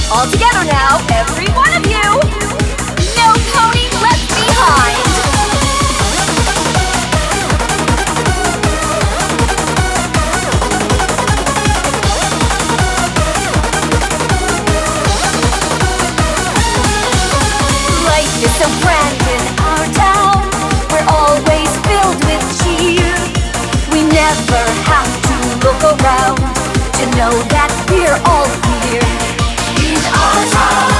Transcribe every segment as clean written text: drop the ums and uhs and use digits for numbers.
All together now, every one of you! No pony left behind! Life is so grand in our town. We're always filled with cheer. We never have to look around to know that we're all here. In our town,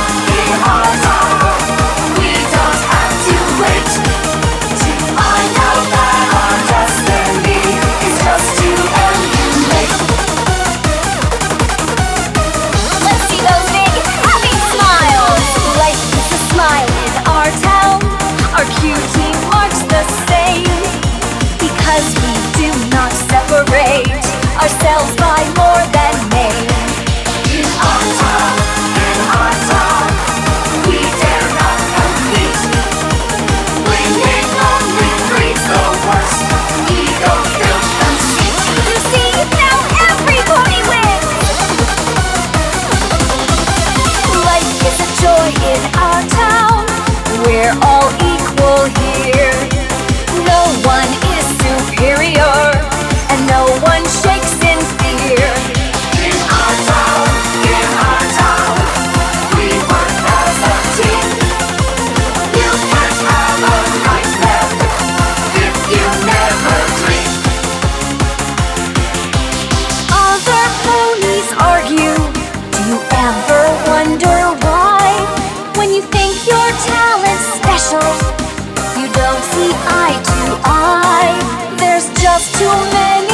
we don't have to wait to find out that our destiny is just to emulate. Let's see those big, happy smiles. Life is a smile in our town. Our cutie marks the same, because we do not separate ourselves by more than name. In our town, we dare not compete. Winning only breeds the worst ego-filled conceit. You see, now every pony wins! Life is a joy in our town. We're all equal here. No one is superior, and no one shakes in fear. In our town, we work as a team. You can't have a nightmare if you never dream. Other ponies argue. Do you ever wonder why? When you think your talent's special, you don't see eye to eye. There's just too many